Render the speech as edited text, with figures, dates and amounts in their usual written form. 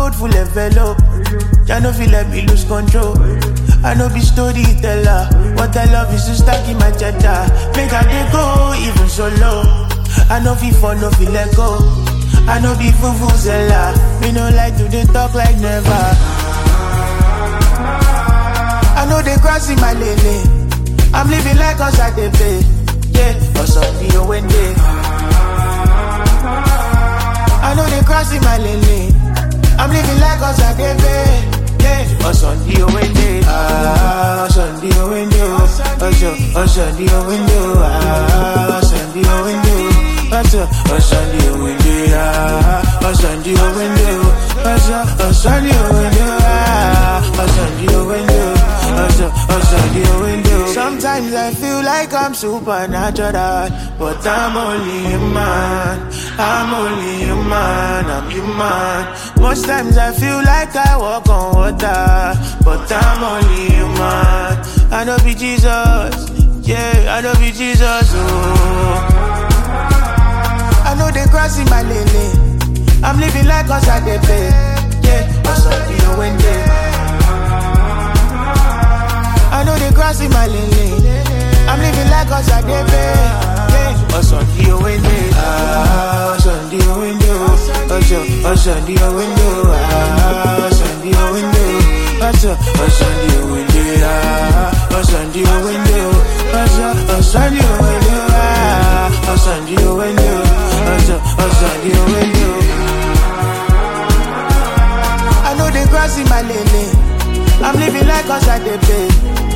load full envelope. Ya no feel let me lose control. I know be storyteller. What I love is to stack in my cheddar. Make I dey go even solo. I know feel for no feel let go. I know be vuvuzela. Me no like to dey talk like never. I know they cross in my lane. I'm living like us at the bay. Yeah, or something you went there. I know they cross in my lane. I'm living like us at the bay. Yeah, or something you went there. Ah, something you went there. Or something you went there. Ah, something you went there. Or something you went there. Ah, or something you went there. Or something you went there. Ah, or something you went there. Sometimes I feel like I'm supernatural, but I'm only human. I'm only human, I'm human. Most times I feel like I walk on water, but I'm only human. I know be Jesus, yeah, I know be Jesus, oh. I know they cross in my lane. I'm living like us at the bay, yeah, or something you went there. I know they cross in my lane. I'm living like us at the bay. Yeah. Or Sunday you window. Ah, Sunday you window. Or Sunday you window. Ah, Sunday you window. Or Sunday you window. Ah, or Sunday you window. Or Sunday you window. Ah, or Sunday you window. Or Sunday you window. I know they cross in my lane. I'm living like us at the bay.